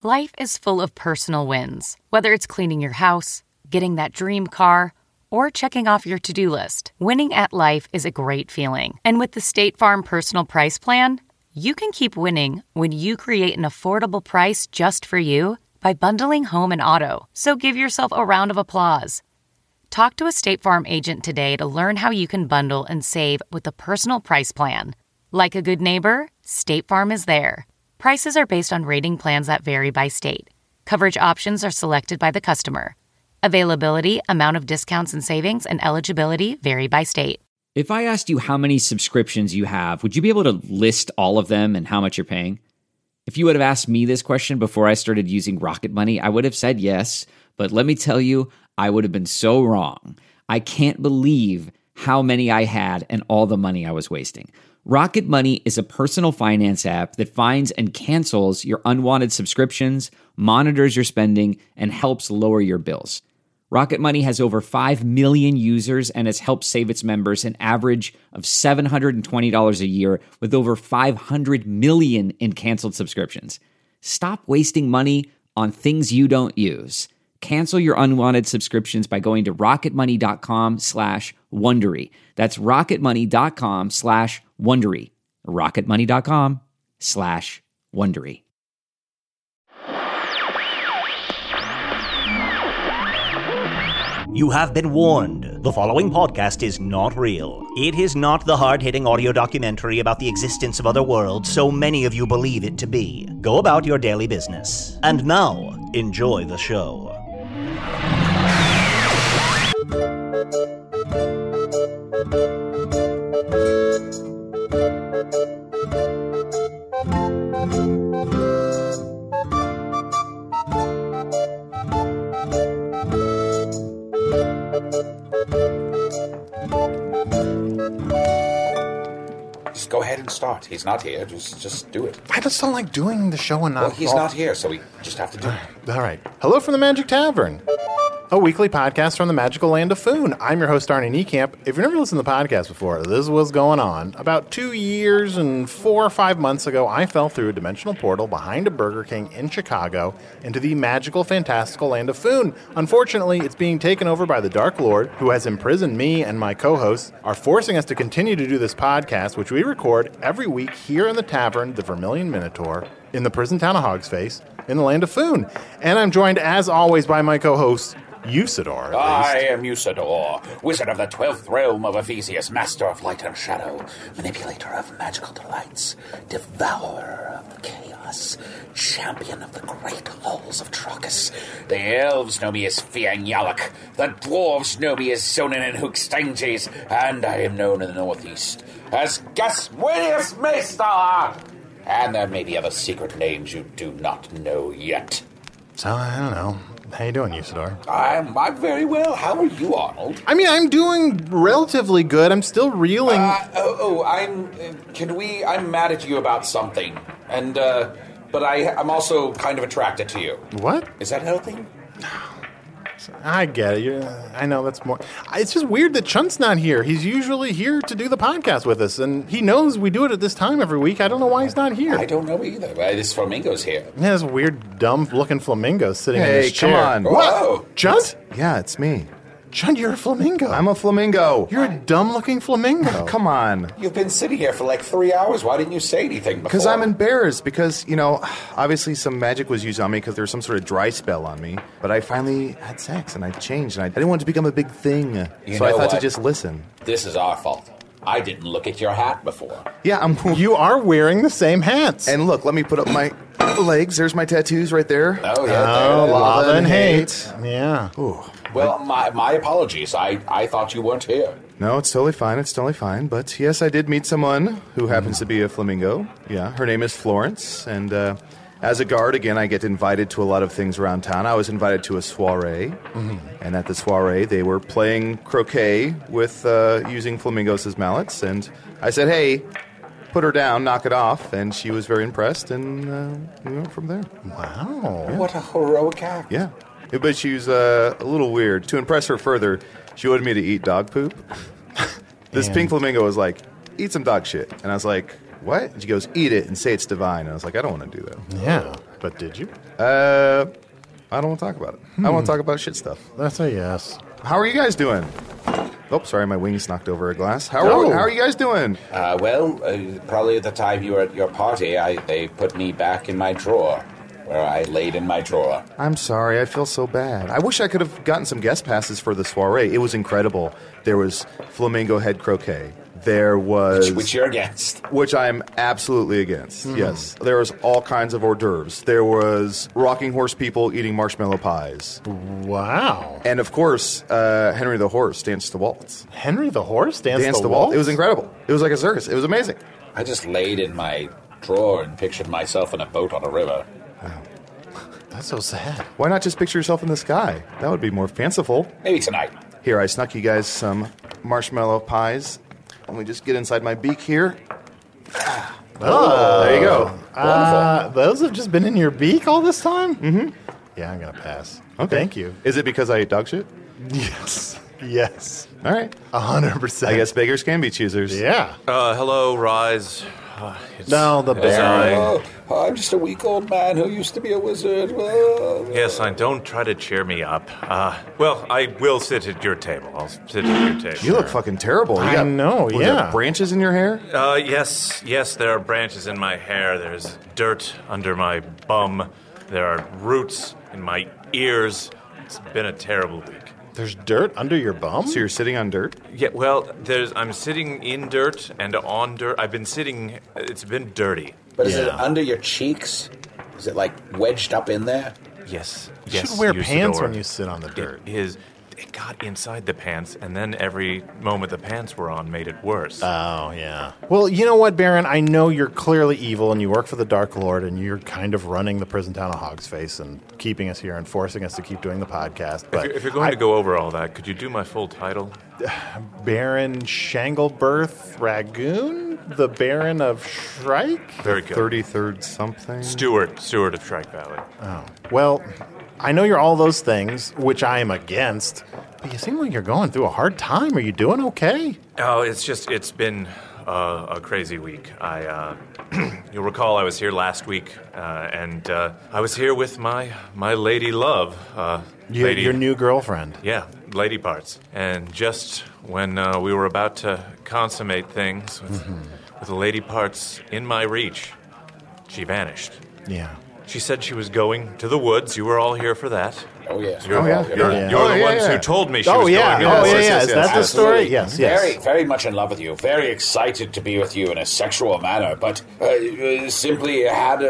Life is full of personal wins, whether it's cleaning your house, getting that dream car, or checking off your to-do list. Winning at life is a great feeling. And with the State Farm Personal Price Plan, you can keep winning when you create an affordable price just for you by bundling home and auto. So give yourself a round of applause. Talk to a State Farm agent today to learn how you can bundle and save with the Personal Price Plan. Like a good neighbor, State Farm is there. Prices are based on rating plans that vary by state. Coverage options are selected by the customer. Availability, amount of discounts and savings, and eligibility vary by state. If I asked you how many subscriptions you have, would you be able to list all of them and how much you're paying? If you would have asked me this question before I started using Rocket Money, I would have said yes, but let me tell you, I would have been so wrong. I can't believe how many I had and all the money I was wasting. Rocket Money is a personal finance app that finds and cancels your unwanted subscriptions, monitors your spending, and helps lower your bills. Rocket Money has over 5 million users and has helped save its members an average of $720 a year with over 500 million in canceled subscriptions. Stop wasting money on things you don't use. Cancel your unwanted subscriptions by going to rocketmoney.com/Wondery. That's rocketmoney.com/Wondery. rocketmoney.com/Wondery. You have been warned. The following podcast is not real. It is not the hard-hitting audio documentary about the existence of other worlds so many of you believe it to be. Go about your daily business. And now, enjoy the show. Just go ahead and start. He's not here. Just do it. I just don't like doing the show and not... Well, he's not here, so we just have to do it. All right. Hello from the Magic Tavern, a weekly podcast from the magical land of Foon. I'm your host, Arnie Niekamp. If you've never listened to the podcast before, this is what's going on. About 2 years and 4 or 5 months ago, I fell through a dimensional portal behind a Burger King in Chicago into the magical, fantastical land of Foon. Unfortunately, it's being taken over by the Dark Lord, who has imprisoned me and my co-hosts, are forcing us to continue to do this podcast, which we record every week here in the tavern, the Vermilion Minotaur, in the prison town of Hogsface, in the land of Foon. And I'm joined, as always, by my co-hosts, Usador. I am Usador, wizard of the 12th realm of Ephesius, master of light and shadow, manipulator of magical delights, devourer of chaos, champion of the great halls of Trocus. The elves know me as Fiang Yalak, the dwarves know me as Sonin and Hookstanges, and I am known in the northeast as Gaswinius Maestar. And there may be other secret names you do not know yet. So, I don't know. How you doing, Usador? I'm very well. How are you, Arnold? I mean, I'm doing relatively good. I'm still reeling. I'm mad at you about something. And, but I'm also kind of attracted to you. What? Is that healthy? I get it. I know that's more. It's just weird that Chunt's not here. He's usually here to do the podcast with us, and he knows we do it at this time every week. I don't know why he's not here. I don't know either. This flamingo's here. Yeah, this weird, dumb-looking flamingo sitting in his chair. Hey, come on. What? Chunt? Yeah, it's me. Chunt, you're a flamingo. I'm a flamingo. You're a dumb-looking flamingo. Oh, come on. You've been sitting here for like 3 hours. Why didn't you say anything before? Because I'm embarrassed. Because, obviously some magic was used on me because there was some sort of dry spell on me. But I finally had sex, and I changed, and I didn't want it to become a big thing. So I thought to just listen. This is our fault. I didn't look at your hat before. Yeah, You are wearing the same hats. And look, let me put up my legs. There's my tattoos right there. Oh, yeah. Oh, love and hate. Yeah. Ooh. Well, my apologies. I thought you weren't here. No, it's totally fine. It's totally fine. But yes, I did meet someone who happens to be a flamingo. Yeah, her name is Florence. And as a guard, again, I get invited to a lot of things around town. I was invited to a soiree. Mm-hmm. And at the soiree, they were playing croquet with using flamingos as mallets. And I said, hey, put her down, knock it off. And she was very impressed. And we went from there. Wow. Yeah. What a heroic act. Yeah. But she was a little weird. To impress her further, she wanted me to eat dog poop. This pink flamingo was like, eat some dog shit. And I was like, what? And she goes, eat it and say it's divine. And I was like, I don't want to do that. Yeah. But did you? I don't want to talk about it. I want to talk about shit stuff. That's a yes. How are you guys doing? Oh, sorry, my wings knocked over a glass. How No. are you guys doing? Probably at the time you were at your party, they put me back in my drawer, where I laid in my drawer. I'm sorry, I feel so bad. I wish I could have gotten some guest passes for the soiree. It was incredible. There was flamingo head croquet. There was... Which you're against. Which I'm absolutely against, yes. There was all kinds of hors d'oeuvres. There was rocking horse people eating marshmallow pies. Wow. And, of course, Henry the Horse danced the waltz. Henry the Horse danced the waltz? It was incredible. It was like a circus. It was amazing. I just laid in my drawer and pictured myself in a boat on a river. That's so sad. Why not just picture yourself in the sky? That would be more fanciful. Maybe tonight. Here, I snuck you guys some marshmallow pies. Let me just get inside my beak here. There you go. Those have just been in your beak all this time? Mm-hmm. Yeah, I'm going to pass. Okay. Thank you. Is it because I ate dog shit? Yes. Yes. All right. 100%. I guess beggars can be choosers. Yeah. Hello, Rise. No, the bear. I'm just a weak old man who used to be a wizard. Yes, I don't try to cheer me up. Well, I will sit at your table. I'll sit at your table. You look fucking terrible. You got, know, was yeah. there branches in your hair? Yes, there are branches in my hair. There's dirt under my bum. There are roots in my ears. It's been a terrible week. There's dirt under your bum? So you're sitting on dirt? Yeah, well, I'm sitting in dirt and on dirt. I've been sitting, it's been dirty. But is it under your cheeks? Is it like wedged up in there? Yes. You Yes, should wear pants Usador. when you sit on the dirt. It got inside the pants, and then every moment the pants were on made it worse. Oh, yeah. Well, you know what, Baron? I know you're clearly evil and you work for the Dark Lord and you're kind of running the prison town of Hogsface and keeping us here and forcing us to keep doing the podcast. But if you're going to go over all that, could you do my full title? Baron Shanglebirth Ragoon? The Baron of Shrike? Very good. 33rd something? Steward of Shrike Valley. Oh. Well, I know you're all those things, which I am against, but you seem like you're going through a hard time. Are you doing okay? Oh, it's been a crazy week. You'll recall I was here last week, and I was here with my lady love. Your new girlfriend. Yeah, lady parts. And just when we were about to consummate things with the lady parts in my reach, she vanished. Yeah. She said she was going to the woods. You were all here for that. Oh, yes. You're yeah. the ones who told me she was going to the Oh, woods. yeah. Is that the story? Yes, Very, yes. very much in love with you. Very excited to be with you in a sexual manner, but simply had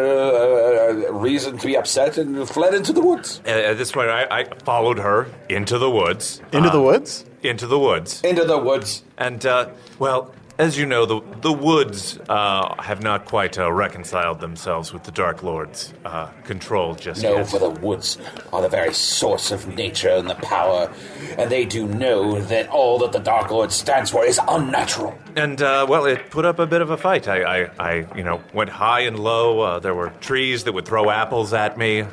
a reason to be upset and fled into the woods. At this point, I followed her into the woods. Into the woods? Into the woods. Into the woods. And, well, as you know, the woods have not quite reconciled themselves with the Dark Lord's control just No, yet. for the woods are the very source of nature and the power, and they do know that all that the Dark Lord stands for is unnatural. And, well, it put up a bit of a fight. I went high and low. There were trees that would throw apples at me.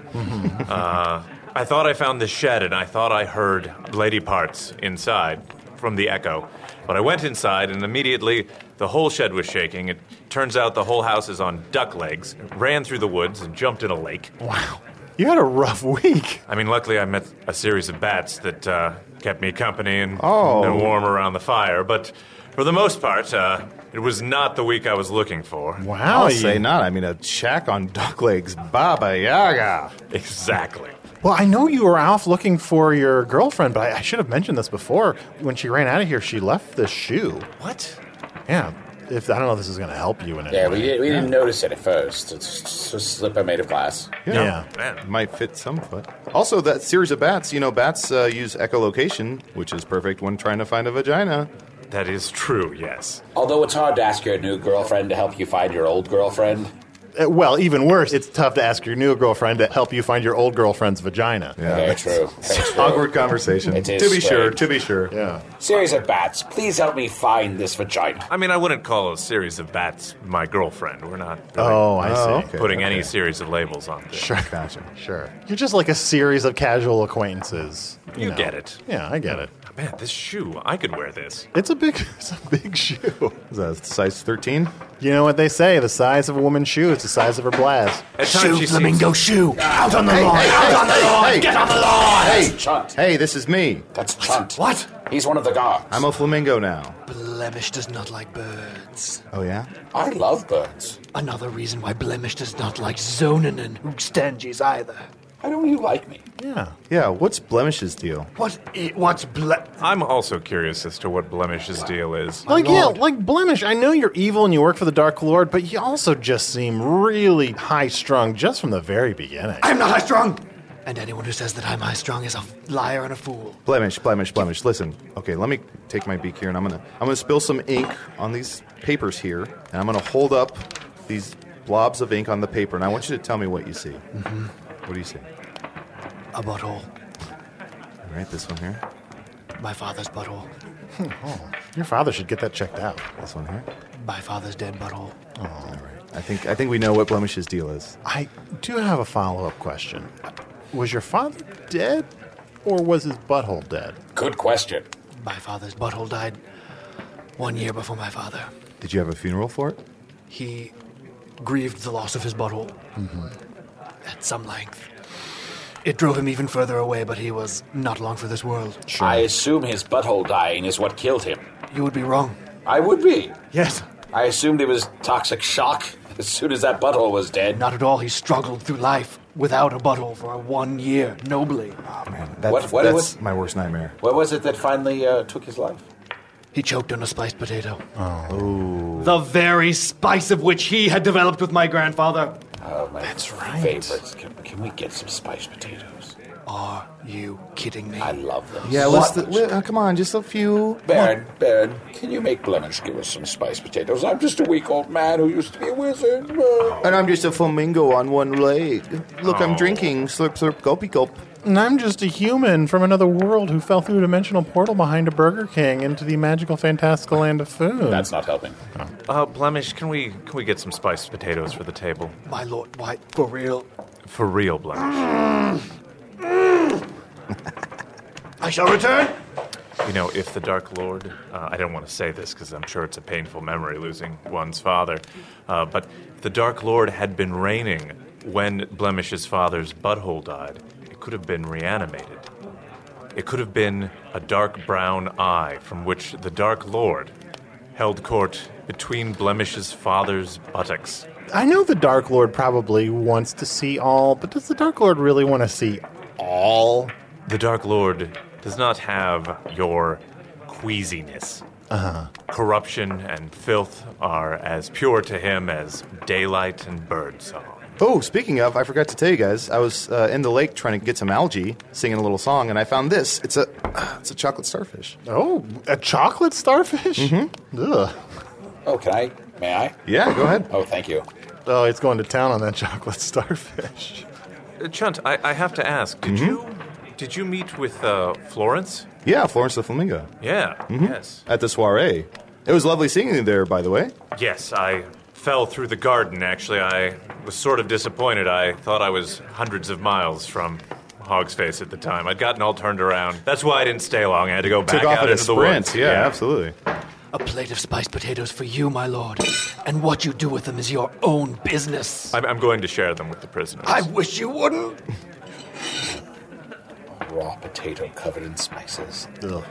I thought I found the shed, and I thought I heard lady parts inside from the echo. But I went inside, and immediately the whole shed was shaking. It turns out the whole house is on duck legs. Ran through the woods and jumped in a lake. Wow. You had a rough week. I mean, luckily I met a series of bats that kept me company and warm around the fire. But for the most part, it was not the week I was looking for. Wow. I'll say not. I mean, a shack on duck legs. Baba Yaga. Exactly. Well, I know you were off looking for your girlfriend, but I should have mentioned this before. When she ran out of here, she left the shoe. What? Yeah. I don't know if this is going to help you in any Yeah, way. we didn't notice it at first. It's just a slipper made of glass. Yeah. Man. Might fit some foot. Also, that series of bats, bats use echolocation, which is perfect when trying to find a vagina. That is true, yes. Although it's hard to ask your new girlfriend to help you find your old girlfriend. Well, even worse, it's tough to ask your new girlfriend to help you find your old girlfriend's vagina. Very true. Very true. Awkward conversation. It is To be sure, strange. to be sure. Yeah. Series of bats, please help me find this vagina. I mean, I wouldn't call a series of bats my girlfriend. We're not really Oh, I see. okay. putting any series of labels on this. Sure. Gotcha. Sure. You're just like a series of casual acquaintances. You know. get it. Yeah, I get it. Man, this shoe, I could wear this. It's a big shoe. Is that size 13? You know what they say, the size of a woman's shoe is the size of her blast. At times she seems- shoo! Out on the lawn! Out on the lawn! Hey. Get on the lawn! Hey, Chunt. hey, this is me. That's Chunt. What? He's one of the guards. I'm a flamingo now. Blemish does not like birds. Oh, yeah? I love birds. Another reason why Blemish does not like Zonin and Hoogstanges either. Why don't you like me? Yeah. Yeah, what's Blemish's deal? What's I'm also curious as to what Blemish's deal is. Like, like Blemish, I know you're evil and you work for the Dark Lord, but you also just seem really high-strung just from the very beginning. I'm not high-strung! And anyone who says that I'm high-strung is a liar and a fool. Blemish. Listen, okay, let me take my beak here, and I'm gonna spill some ink on these papers here, and I'm gonna hold up these blobs of ink on the paper, and I want you to tell me what you see. Mm-hmm. What do you see? A butthole. All right, this one here. My father's butthole. Your father should get that checked out. This one here. My father's dead butthole. All right. I think we know what Blemish's deal is. I do have a follow-up question. Was your father dead, or was his butthole dead? Good question. My father's butthole died 1 year before my father. Did you have a funeral for it? He grieved the loss of his butthole at some length. It drove him even further away, but he was not long for this world. I assume his butthole dying is what killed him. You would be wrong. I would be. Yes. I assumed it was toxic shock as soon as that butthole was dead. Not at all. He struggled through life without a butthole for 1 year, nobly. Oh, man. What That's was- my worst nightmare. What was it that finally took his life? He choked on a spiced potato. Oh. The very spice of which he had developed with my grandfather. Oh, my That's right. favorites. Can we get some spiced potatoes? Are you kidding me? I love them. Yeah, come on, just a few. Baron, can you make Blemish give us some spiced potatoes? I'm just a weak old man who used to be a wizard. And I'm just a flamingo on one leg. Look, I'm drinking. Slurp, slurp, gulpy, gulp. And I'm just a human from another world who fell through a dimensional portal behind a Burger King into the magical, fantastical land of food. That's not helping. Blemish, can we get some spiced potatoes for the table? My lord, why? For real? For real, Blemish. I shall return. You know, if the Dark Lord, I don't want to say this because I'm sure it's a painful memory losing one's father, but if the Dark Lord had been reigning when Blemish's father's butthole died, it could have been reanimated. It could have been a dark brown eye from which the Dark Lord held court between Blemish's father's buttocks. I know the Dark Lord probably wants to see all, but does the Dark Lord really want to see all? The Dark Lord does not have your queasiness. Corruption and filth are as pure to him as daylight and birdsong. Oh, speaking of, I forgot to tell you guys, I was in the lake trying to get some algae, singing a little song, and I found this. It's a chocolate starfish. Oh, a chocolate starfish? Mm-hmm. Ugh. Oh, may I? Yeah, go ahead. Oh, thank you. Oh, he's going to town on that chocolate starfish. Chunt, I have to ask, did you meet with Florence? Yeah, Florence the Flamingo. Yeah, yes. At the soiree. It was lovely seeing you there, by the way. Yes, I fell through the garden, actually. I was sort of disappointed. I thought I was hundreds of miles from Hog's Face at the time. I'd gotten all turned around. That's why I didn't stay long. I had to go back Took off out at a into the sprint. woods. Yeah, absolutely. A plate of spiced potatoes for you, my lord. And what you do with them is your own business. I'm going to share them with the prisoners. I wish you wouldn't. Raw potato covered in spices. Ugh.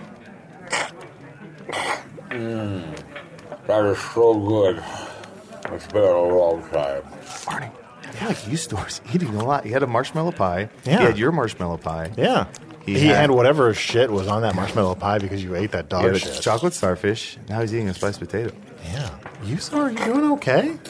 That is so good. It's been a long time. Barney, I feel like you stores eating a lot. You had a marshmallow pie. Yeah. He had your marshmallow pie. Yeah. He had whatever shit was on that marshmallow pie because you ate that He dog had a shit. chocolate starfish. Now he's eating a spiced potato. Yeah. You, sir, are you doing okay?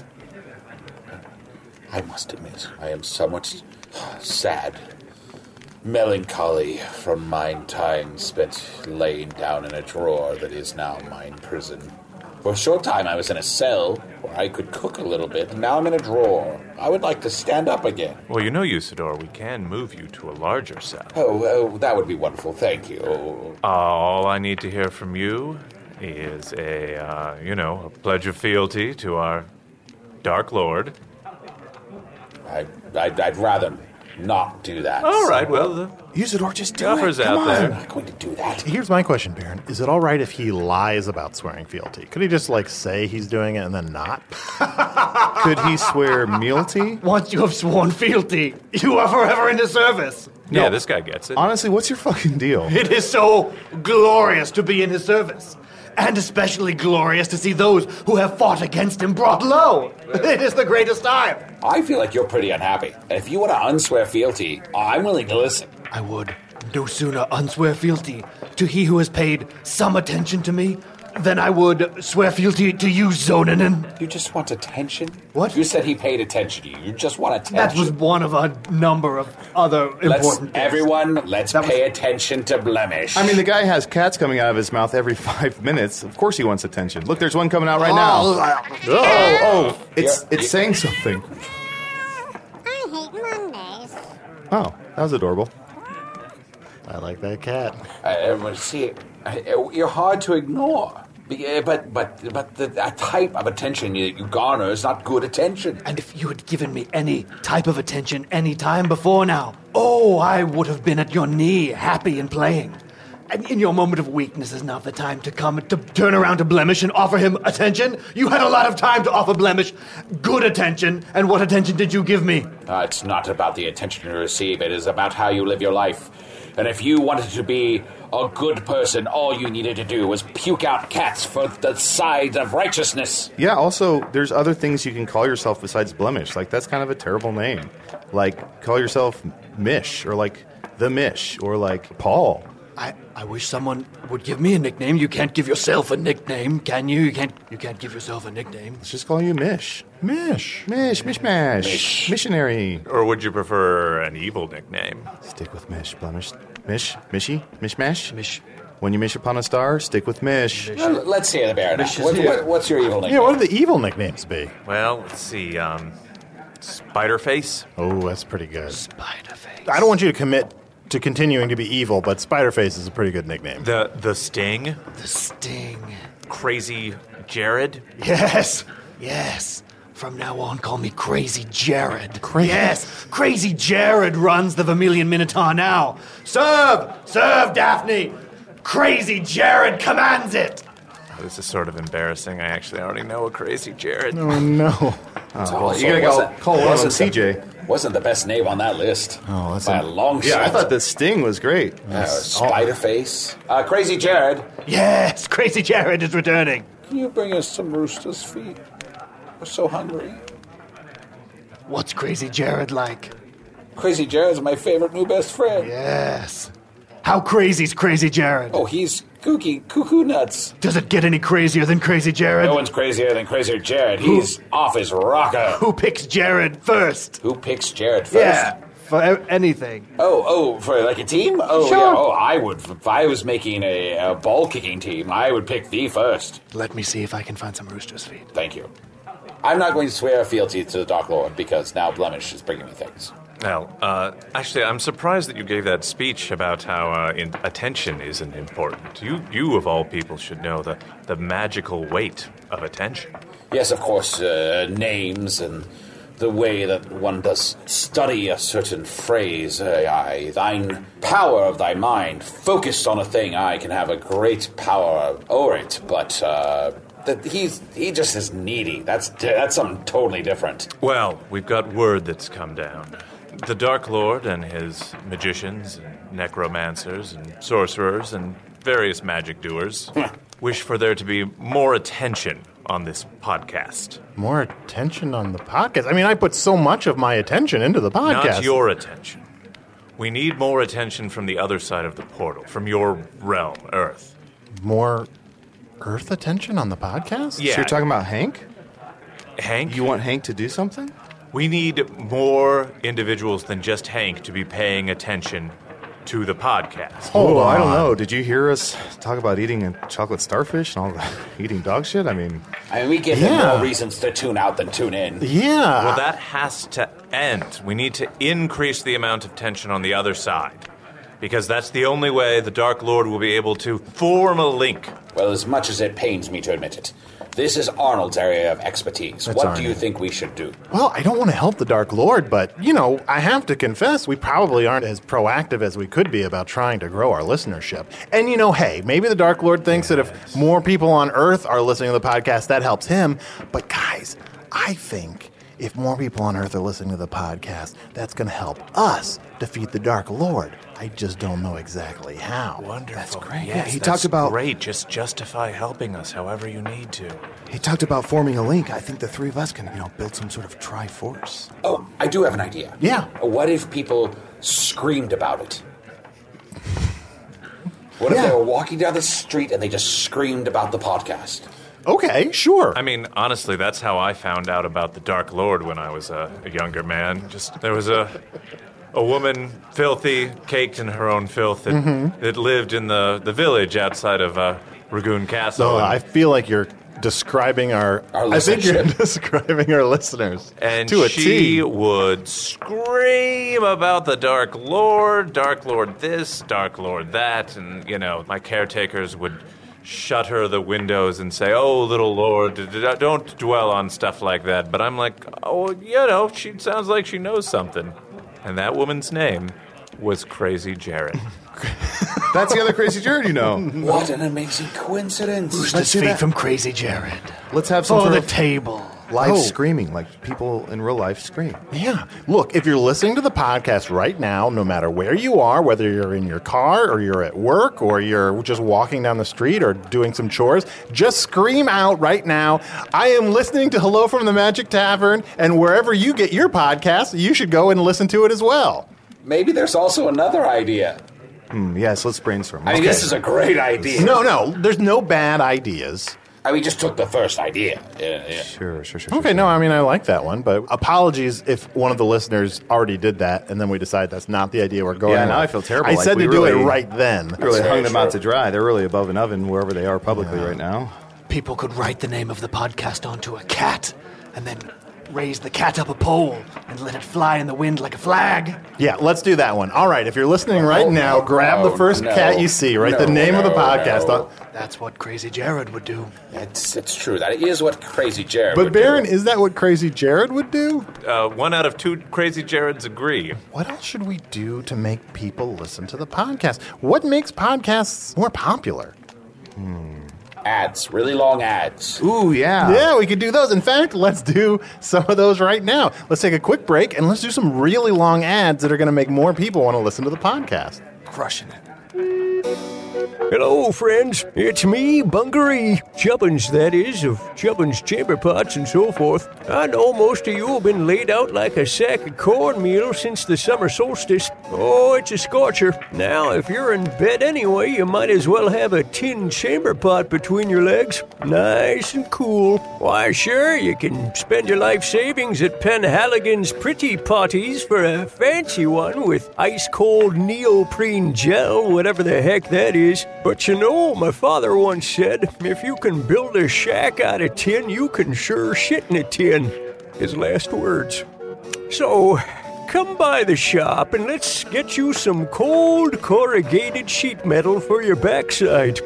I must admit, I am somewhat sad. Melancholy from mine time spent laying down in a drawer that is now mine prison. For a short time I was in a cell where I could cook a little bit, and now I'm in a drawer. I would like to stand up again. Well, you know, Usador, we can move you to a larger cell. Oh, that would be wonderful. Thank you. All I need to hear from you is a pledge of fealty to our Dark Lord. I'd rather not do that. All right, well, Usador, just the do offer's it. out Come there. I'm not going to do that. Here's my question, Baron. Is it all right if he lies about swearing fealty? Could he just, say he's doing it and then not? Could he swear fealty? Once you have sworn fealty, you are forever in his service. Yeah, this guy gets it. Honestly, what's your fucking deal? It is so glorious to be in his service. And especially glorious to see those who have fought against him brought low. It is the greatest time. I feel like you're pretty unhappy. And if you want to unswear fealty, I'm willing to listen. I would no sooner unswear fealty to he who has paid some attention to me than I would swear fealty to you, Zonanen. You just want attention? What? You said he paid attention to you. You just want attention. That was one of a number of other important things. Everyone, let's pay attention to Blemish. I mean, the guy has cats coming out of his mouth every 5 minutes. Of course he wants attention. Look, there's one coming out right now. Oh, it's saying something. I hate Mondays. Oh, that was adorable. I like that cat. You're hard to ignore. But the type of attention you garner is not good attention. And if you had given me any type of attention any time before now, I would have been at your knee, happy and playing. And in your moment of weakness is now the time to come to turn around to Blemish and offer him attention. You had a lot of time to offer Blemish good attention, and what attention did you give me? It's not about the attention you receive. It is about how you live your life. And if you wanted to be a good person, all you needed to do was puke out cats for the side of righteousness. Yeah, also, there's other things you can call yourself besides Blemish. That's kind of a terrible name. Call yourself Mish, or The Mish, or Paul. I wish someone would give me a nickname. You can't give yourself a nickname, can you? You can't give yourself a nickname. Let's just call you Mish. Mish. Mishmash. Missionary. Or would you prefer an evil nickname? Stick with Mish, Blemish. Mishy, Mishmash. Mish. When you mish upon a star, stick with Mish. Well, let's hear the Baron. What's your evil nickname? Yeah, what would the evil nicknames be? Well, let's see. Spiderface? Oh, that's pretty good. Spiderface. I don't want you to commit to continuing to be evil, but Spiderface is a pretty good nickname. The Sting? The Sting. Crazy Jared? Yes. From now on, call me Crazy Jared. Crazy? Yes, Crazy Jared runs the Vermilion Minotaur now. Serve, Daphne. Crazy Jared commands it. This is sort of embarrassing. I actually already know a Crazy Jared. Oh, no. You gotta call one of them CJ. Wasn't the best name on that list. Oh, that's by a long shot. Yeah, I thought the Sting was great. Spiderface. Crazy Jared. Yes, Crazy Jared is returning. Can you bring us some rooster's feet? We're so hungry. What's Crazy Jared like? Crazy Jared's my favorite new best friend. Yes. How crazy's Crazy Jared? Oh, he's kooky, cuckoo nuts. Does it get any crazier than Crazy Jared? No one's crazier than Crazy Jared. He's off his rocker. Who picks Jared first? Who picks Jared first? Yeah, for anything. Oh, for a team? Oh, Sure. yeah. Oh, I would. If I was making a ball-kicking team, I would pick thee first. Let me see if I can find some rooster's feet. Thank you. I'm not going to swear fealty to the Dark Lord because now Blemish is bringing me things. Well, actually, I'm surprised that you gave that speech about how attention isn't important. You of all people should know the magical weight of attention. Yes, of course, names and the way that one does study a certain phrase. Thine power of thy mind, focused on a thing, I can have a great power over it, but he just is needy. That's something totally different. Well, we've got word that's come down. The Dark Lord and his magicians and necromancers and sorcerers and various magic doers wish for there to be more attention on this podcast. More attention on the podcast? I mean, I put so much of my attention into the podcast. Not your attention. We need more attention from the other side of the portal, from your realm, Earth. More Earth attention on the podcast? Yeah. So you're talking about Hank? Hank? You want Hank to do something? We need more individuals than just Hank to be paying attention to the podcast. Oh, I don't know. Did you hear us talk about eating a chocolate starfish and all that eating dog shit? I mean, we give him more reasons to tune out than tune in. Yeah. Well, that has to end. We need to increase the amount of tension on the other side. Because that's the only way the Dark Lord will be able to form a link. Well, as much as it pains me to admit it, This is Arnold's area of expertise. That's What do Arnie. you think we should do? Well, I don't want to help the Dark Lord, but, I have to confess, we probably aren't as proactive as we could be about trying to grow our listenership. And, hey, maybe the Dark Lord thinks that if more people on Earth are listening to the podcast, that helps him. But, guys, I think if more people on Earth are listening to the podcast, that's going to help us defeat the Dark Lord. I just don't know exactly how. Wonderful. That's great. Yes, Yeah, he that's talked about- great. Just justify helping us however you need to. He talked about forming a link. I think the three of us can, build some sort of Triforce. Oh, I do have an idea. Yeah. What if people screamed about it? What if they were walking down the street and they just screamed about the podcast? Okay, sure. I mean, honestly, that's how I found out about the Dark Lord when I was a younger man. There was a woman, filthy, caked in her own filth, that lived in the village outside of Ragoon Castle. So I feel like you're describing our I think you're describing our listeners and to a she T. would scream about the Dark Lord this, Dark Lord that, and, my caretakers would shutter the windows and say, "Oh, little Lord, don't dwell on stuff like that." But I'm like, "Oh, she sounds like she knows something." And that woman's name was Crazy Jared. That's the other Crazy Jared you know. What an amazing coincidence. Who's Let's this do feed that. from Crazy Jared? Let's have some For sort the of table. live screaming, like people in real life scream. Yeah. Look, if you're listening to the podcast right now, no matter where you are, whether you're in your car or you're at work or you're just walking down the street or doing some chores, just scream out right now, "I am listening to Hello from the Magic Tavern," and wherever you get your podcast, you should go and listen to it as well. Maybe there's also another idea. Yes, let's brainstorm. I mean, this is a great idea. No, there's no bad ideas. We just took the first idea. Yeah. Sure. Okay, no, I mean, I like that one, but apologies if one of the listeners already did that and then we decide that's not the idea we're going Yeah, with. now I feel terrible. I Like, said we to do it really- right then. Really very hung them out true. to dry. They're really above an oven wherever they are publicly right now. People could write the name of the podcast onto a cat and then raise the cat up a pole and let it fly in the wind like a flag. Yeah, let's do that one. All right, if you're listening right now, grab the first cat you see, write the name of the podcast. That's what Crazy Jared would do. It's true. That is what Crazy Jared But would Baron, do. is that what Crazy Jared would do? 1 out of 2 Crazy Jareds agree. What else should we do to make people listen to the podcast? What makes podcasts more popular? Ads. Really long ads. Ooh, yeah. Yeah, we could do those. In fact, let's do some of those right now. Let's take a quick break and let's do some really long ads that are going to make more people want to listen to the podcast. Crushing it. Hello, friends. It's me, Bungaree. Chubbins, that is, of Chubbins Chamber Pots and so forth. I know most of you have been laid out like a sack of cornmeal since the summer solstice. Oh, it's a scorcher. Now, if you're in bed anyway, you might as well have a tin chamber pot between your legs. Nice and cool. Why, sure, you can spend your life savings at Penhaligon's Pretty Potties for a fancy one with ice-cold neoprene gel, whatever the heck that is. But my father once said, if you can build a shack out of tin, you can sure shit in a tin. His last words. So, come by the shop and let's get you some cold corrugated sheet metal for your backside.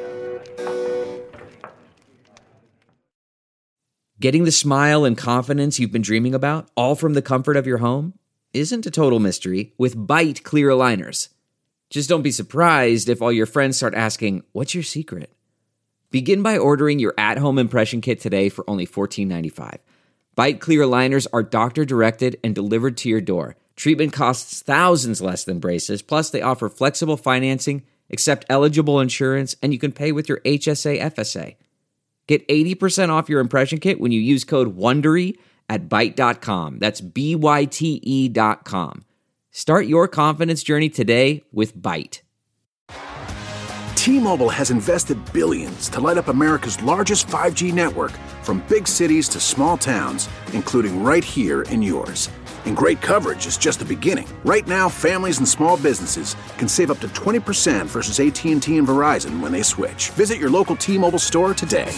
Getting the smile and confidence you've been dreaming about, all from the comfort of your home, isn't a total mystery with Byte clear aligners. Just don't be surprised if all your friends start asking, "What's your secret?" Begin by ordering your at-home impression kit today for only $14.95. Byte clear aligners are doctor-directed and delivered to your door. Treatment costs thousands less than braces, plus they offer flexible financing, accept eligible insurance, and you can pay with your HSA FSA. Get 80% off your impression kit when you use code WONDERY at Byte.com. That's BYTE.com. Start your confidence journey today with Byte. T-Mobile has invested billions to light up America's largest 5G network, from big cities to small towns, including right here in yours. And great coverage is just the beginning. Right now, families and small businesses can save up to 20% versus AT&T and Verizon when they switch. Visit your local T-Mobile store today.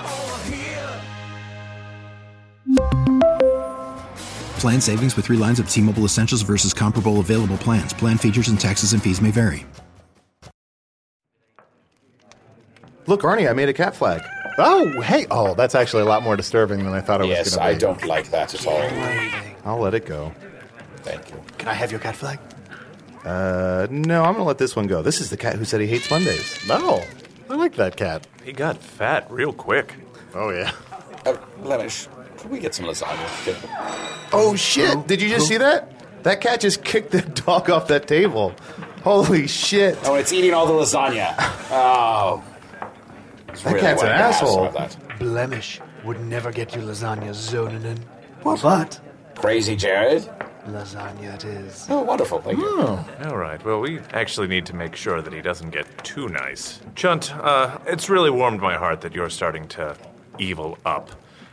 Plan savings with 3 lines of T-Mobile Essentials versus comparable available plans. Plan features and taxes and fees may vary. Look, Arnie, I made a cat flag. Oh, hey. Oh, that's actually a lot more disturbing than I thought it was going to be. Yes, I don't like that at all. I'll let it go. Thank you. Can I have your cat flag? No, I'm going to let this one go. This is the cat who said he hates Mondays. No, I like that cat. He got fat real quick. Oh, yeah. Blemish, can we get some lasagna? Oh, shit. Did you just see that? That cat just kicked the dog off that table. Holy shit. Oh, it's eating all the lasagna. Oh. That cat's an asshole. Blemish would never get you lasagna zoning in. But Crazy Jared? lasagna it is. Oh, wonderful. Thank you. All right, well, we actually need to make sure that he doesn't get too nice. Chunt, it's really warmed my heart that you're starting to evil up.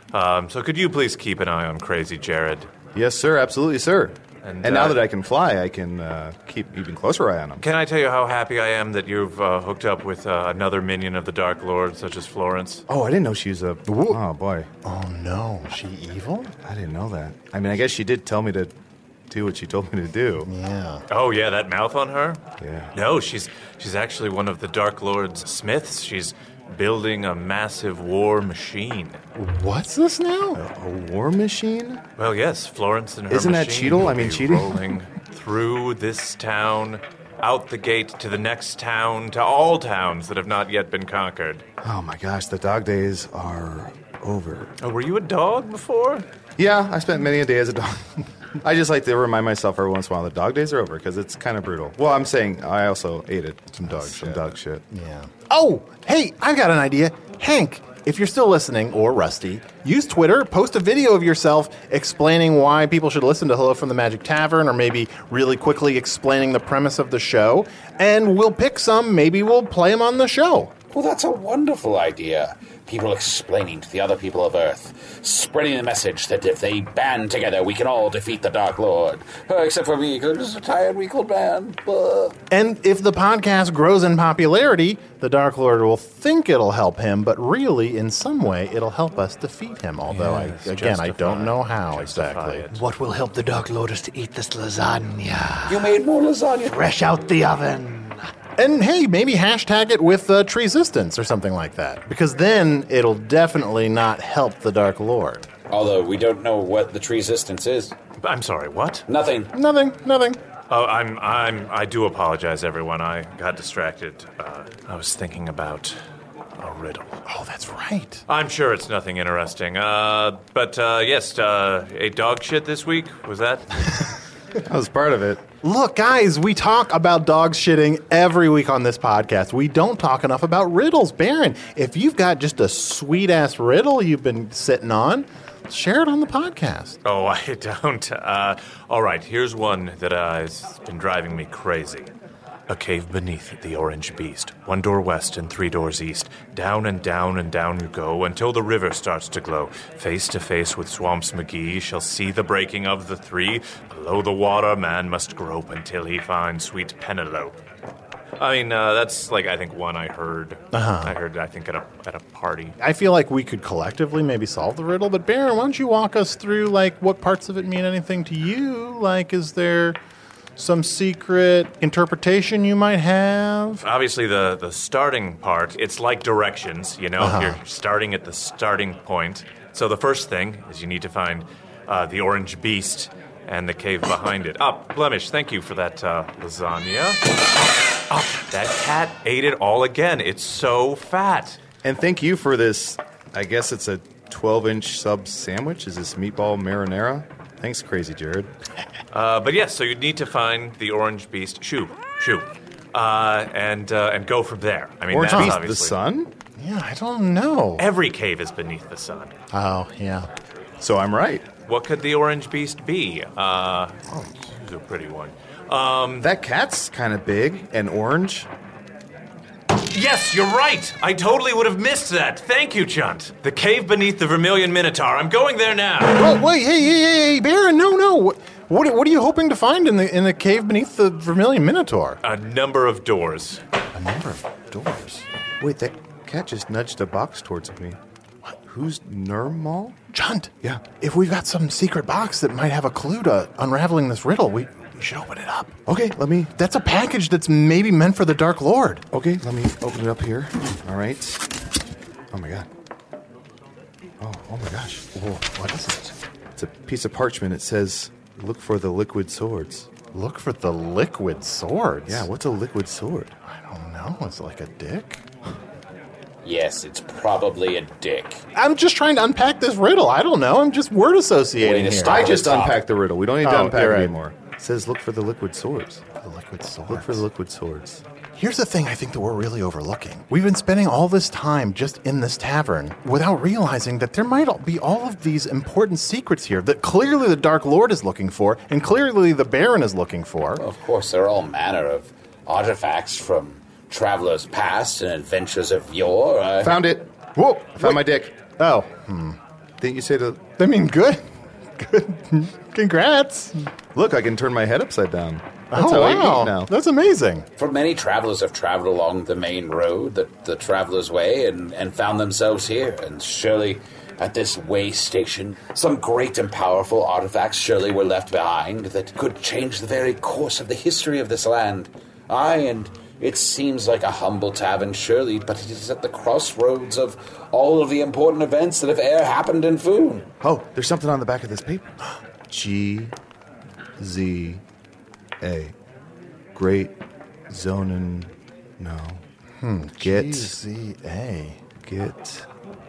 So could you please keep an eye on Crazy Jared? Yes, sir. Absolutely, sir. And now that I can fly, I can keep even closer eye on him. Can I tell you how happy I am that you've hooked up with another minion of the Dark Lord, such as Florence? Oh, I didn't know she was a... Oh, boy. Oh, no. She evil? I didn't know that. I mean, I guess she did tell me to do what she told me to do. Yeah. Oh, yeah, that mouth on her? Yeah. No, she's actually one of the Dark Lord's smiths. She's building a massive war machine. What's this now? A war machine? Well, yes, Florence and her Isn't that machine Cheadle? will I mean, be cheating? rolling through this town, out the gate to the next town, to all towns that have not yet been conquered. Oh, my gosh. The dog days are over. Oh, were you a dog before? Yeah, I spent many a day as a dog. I just like to remind myself every once in a while the dog days are over because it's kind of brutal. Well, I'm saying I also ate it. Some dog shit. Yeah. Oh, hey, I've got an idea. Hank, if you're still listening, or Rusty, use Twitter, post a video of yourself explaining why people should listen to Hello from the Magic Tavern, or maybe really quickly explaining the premise of the show, and we'll pick some, maybe we'll play them on the show. Well, that's a wonderful idea. People explaining to the other people of Earth, spreading the message that if they band together, we can all defeat the Dark Lord. Except for me, because I'm just a tired, weak-old man. And if the podcast grows in popularity, the Dark Lord will think it'll help him, but really, in some way, it'll help us defeat him. Although, I don't know how exactly. What will help the Dark Lord is to eat this lasagna. You made more lasagna. Fresh out the oven. And hey, maybe hashtag it with Treesistance or something like that. Because then it'll definitely not help the Dark Lord. Although we don't know what the Treesistance is. I'm sorry, what? Nothing. Nothing. Oh, I do apologize, everyone. I got distracted. I was thinking about a riddle. Oh, that's right. I'm sure it's nothing interesting. But yes, ate dog shit this week? Was that? That was part of it. Look, guys, we talk about dog shitting every week on this podcast. We don't talk enough about riddles. Baron, if you've got just a sweet-ass riddle you've been sitting on, share it on the podcast. Oh, I don't. All right, here's one that has been driving me crazy. A cave beneath the orange beast. 1 door west and 3 doors east. Down and down and down you go until the river starts to glow. Face to face with Swamps McGee shall see the breaking of the 3. Below the water man must grope until he finds sweet Penelope. I mean, that's I think one I heard. I heard, I think, at a party. I feel like we could collectively maybe solve the riddle, but Baron, why don't you walk us through, what parts of it mean anything to you? Is there some secret interpretation you might have? Obviously, the starting part, it's like directions, You're starting at the starting point. So the first thing is you need to find the orange beast and the cave behind it. Blemish, thank you for that lasagna. That cat ate it all again. It's so fat. And thank you for this, I guess it's a 12-inch sub sandwich. Is this meatball marinara? Thanks, Crazy Jared. But yes, so you need to find the orange beast. Shoo. And go from there. I mean, orange that's beast, obviously the sun? Yeah, I don't know. Every cave is beneath the sun. Oh, yeah. So I'm right. What could the orange beast be? Here's a pretty one. That cat's kind of big and orange. Yes, you're right. I totally would have missed that. Thank you, Chunt. The cave beneath the Vermilion Minotaur. I'm going there now. Oh, wait, hey, Baron, no. What are you hoping to find in the cave beneath the Vermilion Minotaur? A number of doors. A number of doors? Wait, that cat just nudged a box towards me. What? Who's Nirmal? Chunt. Yeah. If we've got some secret box that might have a clue to unraveling this riddle, we We should open it up. Okay, let me... That's a package that's maybe meant for the Dark Lord. Okay, let me open it up here. All right. Oh, my God. Oh my gosh. Whoa, what is it? It's a piece of parchment. It says, look for the liquid swords. Look for the liquid swords? Yeah, what's a liquid sword? I don't know. Is it like a dick? Yes, it's probably a dick. I'm just trying to unpack this riddle. I don't know. I'm just word associating here. I just unpacked the riddle. We don't need to unpack it right. anymore. It says, look for the liquid swords. The liquid swords. Look for the liquid swords. Here's the thing I think that we're really overlooking. We've been spending all this time just in this tavern without realizing that there might be all of these important secrets here that clearly the Dark Lord is looking for and clearly the Baron is looking for. Well, of course, there are all manner of artifacts from travelers past and adventures of yore. Found it. Whoa, I found my dick. Oh. Didn't you say to... I mean, good. Good. Congrats. Look, I can turn my head upside down. That's how I wow. eat now. That's amazing. For many travelers have traveled along the main road, the traveler's way, and found themselves here. And surely at this way station, some great and powerful artifacts surely were left behind that could change the very course of the history of this land. Aye, and it seems like a humble tavern, surely, but it is at the crossroads of all of the important events that have e'er happened in Foon. Oh, there's something on the back of this paper. G-Z-A. Great Zonin... No. Get... G-Z-A. Get...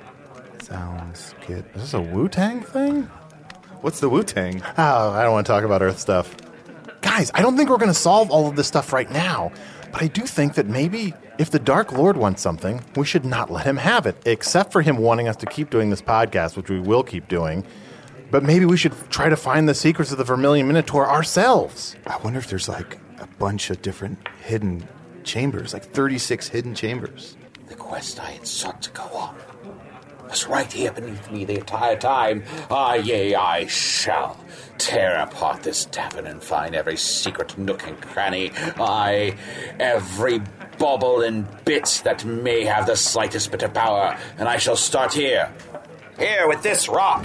Sounds... Get... Is this a Wu-Tang thing? What's the Wu-Tang? Oh, I don't want to talk about Earth stuff. Guys, I don't think we're going to solve all of this stuff right now. But I do think that maybe if the Dark Lord wants something, we should not let him have it, except for him wanting us to keep doing this podcast, which we will keep doing. But maybe we should try to find the secrets of the Vermilion Minotaur ourselves. I wonder if there's like a bunch of different hidden chambers, like 36 hidden chambers. The quest I had sought to go on was right here beneath me the entire time. Ah, yea, I shall tear apart this tavern and find every secret nook and cranny. Aye, every bauble and bit that may have the slightest bit of power. And I shall start here. Here, with this rock.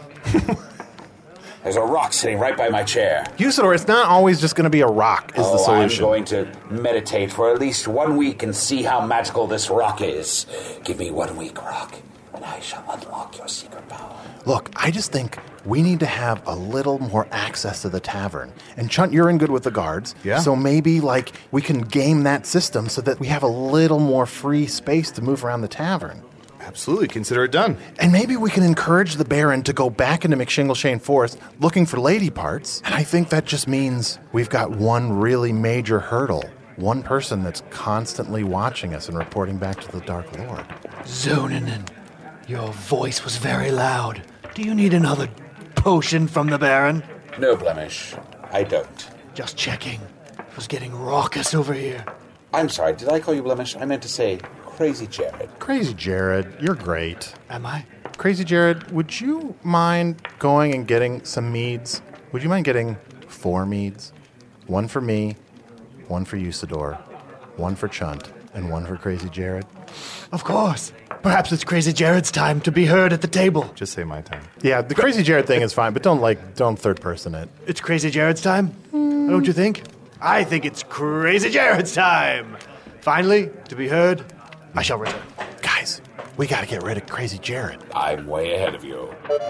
There's a rock sitting right by my chair. Usador, it's not always just going to be a rock is the solution. I'm going to meditate for at least 1 week and see how magical this rock is. Give me 1 week, rock, and I shall unlock your secret power. Look, I just think we need to have a little more access to the tavern. And Chunt, you're in good with the guards. Yeah. So maybe, we can game that system so that we have a little more free space to move around the tavern. Absolutely, consider it done. And maybe we can encourage the Baron to go back into McShingleshane Forest looking for lady parts. And I think that just means we've got one really major hurdle. One person that's constantly watching us and reporting back to the Dark Lord. Zonin, your voice was very loud. Do you need another potion from the Baron? No, Blemish. I don't. Just checking. It was getting raucous over here. I'm sorry, did I call you Blemish? I meant to say Crazy Jared. Crazy Jared, you're great. Am I? Crazy Jared, would you mind going and getting some meads? Would you mind getting 4 meads? 1 for me, 1 for Usador, 1 for Chunt, and 1 for Crazy Jared? Of course. Perhaps it's Crazy Jared's time to be heard at the table. Just say my time. Yeah, the Crazy Jared thing is fine, but don't third person it. It's Crazy Jared's time, don't you think? I think it's Crazy Jared's time. Finally, to be heard, I shall return. Guys, we gotta get rid of Crazy Jared. I'm way ahead of you.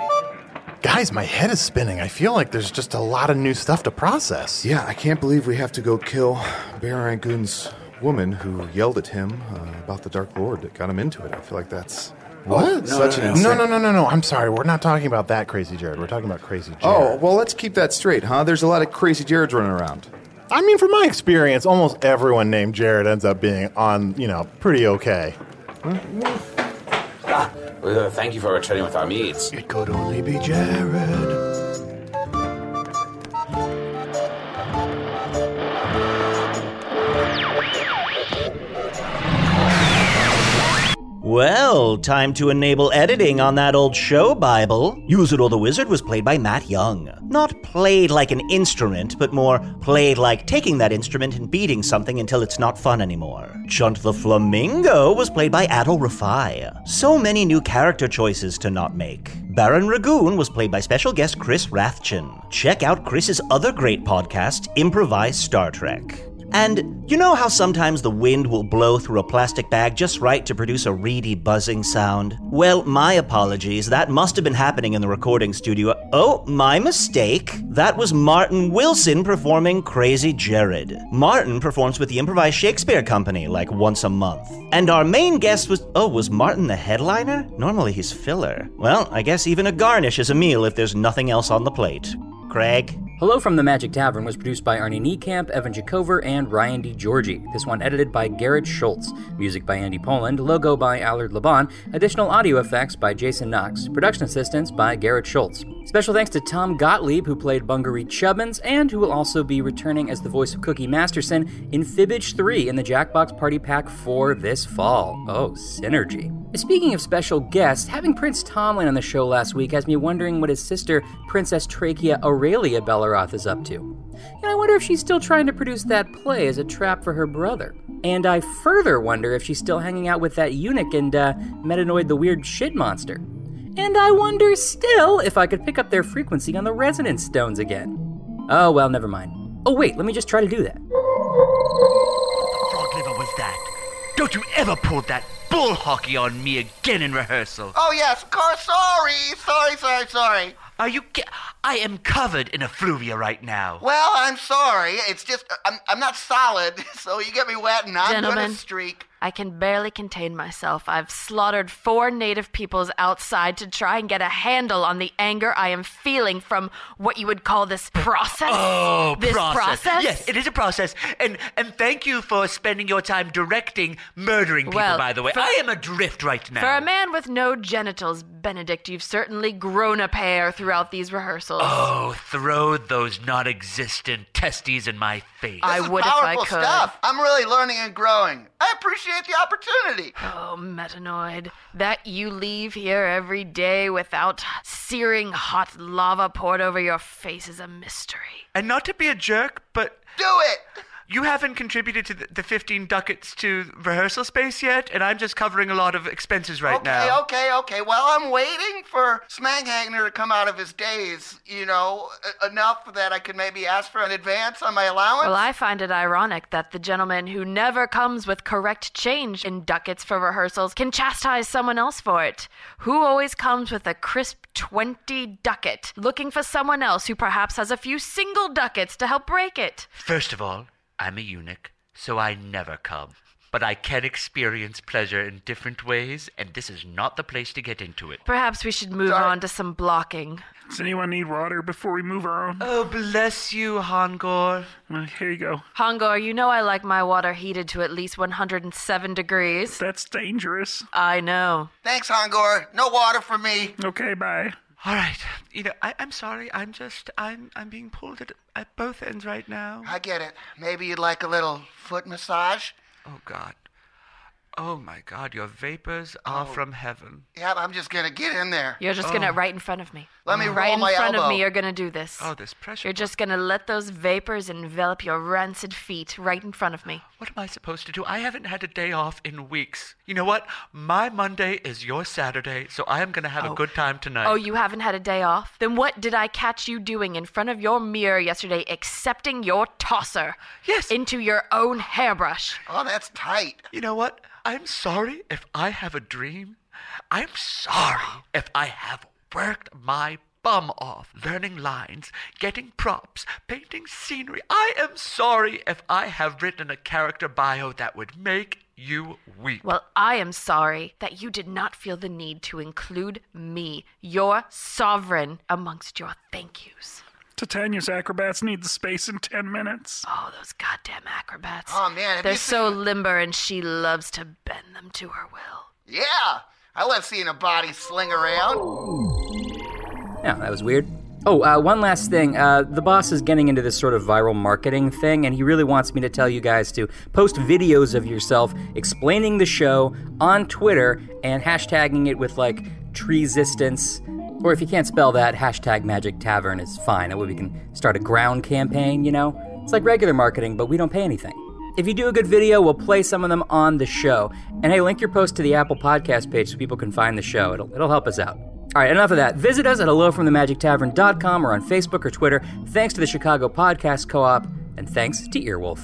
Guys, my head is spinning. I feel like there's just a lot of new stuff to process. Yeah, I can't believe we have to go kill Baron Rangoon's woman who yelled at him about the Dark Lord that got him into it. I feel like that's... What? Such an insane... No. I'm sorry. We're not talking about that Crazy Jared. We're talking about Crazy Jared. Oh, well, let's keep that straight, huh? There's a lot of Crazy Jareds running around. I mean, from my experience, almost everyone named Jared ends up being on, pretty okay. Thank you for returning with our meads. It could only be Jared. Well, time to enable editing on that old show Bible. Usador the Wizard was played by Matt Young. Not played like an instrument, but more played like taking that instrument and beating something until it's not fun anymore. Chunt the Flamingo was played by Adol Rafai. So many new character choices to not make. Baron Ragoon was played by special guest Chris Rathjen. Check out Chris's other great podcast, Improvise Star Trek. And you know how sometimes the wind will blow through a plastic bag just right to produce a reedy buzzing sound? Well, my apologies, that must have been happening in the recording studio. Oh, my mistake. That was Martin Wilson performing Crazy Jared. Martin performs with the Improvised Shakespeare Company like once a month. And our main guest was Martin the headliner? Normally he's filler. Well, I guess even a garnish is a meal if there's nothing else on the plate. Craig? Hello from the Magic Tavern was produced by Arnie Niekamp, Evan Jacover, and Ryan D. Georgie. This one edited by Garrett Schultz. Music by Andy Poland. Logo by Allard Laban. Additional audio effects by Jason Knox. Production assistance by Garrett Schultz. Special thanks to Tom Gottlieb, who played Bungaree Chubbins, and who will also be returning as the voice of Cookie Masterson in Fibbage 3 in the Jackbox Party Pack 4 this fall. Oh, synergy. Speaking of special guests, having Prince Tomlin on the show last week has me wondering what his sister, Princess Trachea Aurelia Belleroth, is up to. And I wonder if she's still trying to produce that play as a trap for her brother. And I further wonder if she's still hanging out with that eunuch and Metanoid the weird shit monster. And I wonder still if I could pick up their frequency on the resonance stones again. Oh, well, never mind. Oh, wait, let me just try to do that. Frog liver was that? Don't you ever pull that bull hockey on me again in rehearsal. Oh, yes, of course. Sorry. I am covered in effluvia right now. Well, I'm sorry. It's just, I'm not solid, so you get me wet and I'm gonna streak. I can barely contain myself. I've slaughtered 4 native peoples outside to try and get a handle on the anger I am feeling from what you would call this process. Oh, this process? Yes, it is a process. And thank you for spending your time directing murdering people, by the way. I am adrift right now. For a man with no genitals, Benedict, you've certainly grown a pair throughout these rehearsals. Oh, throw those non-existent testes in my face. I would if I could. Stuff. I'm really learning and growing. I appreciate the opportunity. Oh, Metanoid, that you leave here every day without searing hot lava poured over your face is a mystery. And not to be a jerk, but... Do it! You haven't contributed to the 15 ducats to rehearsal space yet, and I'm just covering a lot of expenses right now. Okay. Well, I'm waiting for Smanghagner to come out of his daze, enough that I could maybe ask for an advance on my allowance. Well, I find it ironic that the gentleman who never comes with correct change in ducats for rehearsals can chastise someone else for it. Who always comes with a crisp 20 ducat, looking for someone else who perhaps has a few single ducats to help break it. First of all, I'm a eunuch, so I never come. But I can experience pleasure in different ways, and this is not the place to get into it. Perhaps we should move on to some blocking. Does anyone need water before we move on? Oh, bless you, Hongor. Here you go. Hongor, you know I like my water heated to at least 107 degrees. That's dangerous. I know. Thanks, Hongor. No water for me. Okay, bye. All right. I'm sorry. I'm being pulled at both ends right now. I get it. Maybe you'd like a little foot massage? Oh, God. Oh, my God. Your vapors are from heaven. Yeah, I'm just going to get in there. You're just going to right in front of me. Let me roll right in my front elbow. of me, you're going to do this. Oh, this pressure. You're just going to let those vapors envelop your rancid feet right in front of me. What am I supposed to do? I haven't had a day off in weeks. You know what? My Monday is your Saturday, so I am going to have a good time tonight. Oh, you haven't had a day off? Then what did I catch you doing in front of your mirror yesterday, accepting your tosser? Yes. Into your own hairbrush? Oh, that's tight. You know what? I'm sorry if I have a dream. I'm sorry if I have worked my bum off, learning lines, getting props, painting scenery. I am sorry if I have written a character bio that would make you weep. Well, I am sorry that you did not feel the need to include me, your sovereign, amongst your thank yous. Titania's acrobats need the space in 10 minutes. Oh, those goddamn acrobats. Oh, man. They're so limber, and she loves to bend them to her will. Yeah. I love seeing a body sling around. Yeah, that was weird. Oh, one last thing. The boss is getting into this sort of viral marketing thing, and he really wants me to tell you guys to post videos of yourself explaining the show on Twitter and hashtagging it with, Treesistance. Or if you can't spell that, hashtag Magic Tavern is fine. That way we can start a ground campaign, It's like regular marketing, but we don't pay anything. If you do a good video, we'll play some of them on the show. And hey, link your post to the Apple Podcast page so people can find the show. It'll help us out. All right, enough of that. Visit us at hellofromthemagictavern.com or on Facebook or Twitter. Thanks to the Chicago Podcast Co-op, and thanks to Earwolf.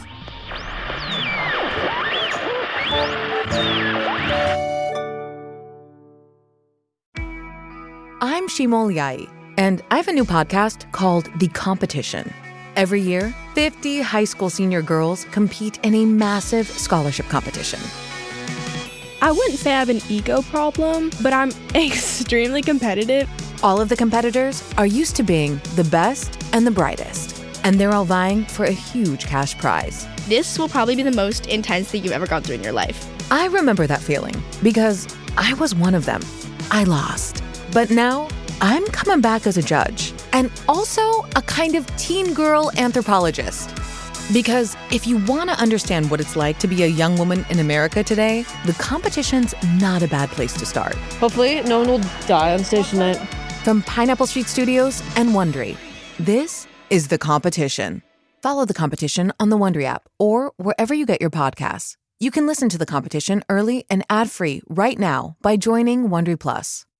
I'm Shimol Yai, and I have a new podcast called The Competition. Every year, 50 high school senior girls compete in a massive scholarship competition. I wouldn't say I have an ego problem, but I'm extremely competitive. All of the competitors are used to being the best and the brightest, and they're all vying for a huge cash prize. This will probably be the most intense thing you've ever gone through in your life. I remember that feeling because I was one of them. I lost. But now I'm coming back as a judge and also a kind of teen girl anthropologist. Because if you want to understand what it's like to be a young woman in America today, the competition's not a bad place to start. Hopefully, no one will die on stage tonight. From Pineapple Street Studios and Wondery, this is The Competition. Follow The Competition on the Wondery app or wherever you get your podcasts. You can listen to The Competition early and ad-free right now by joining Wondery Plus.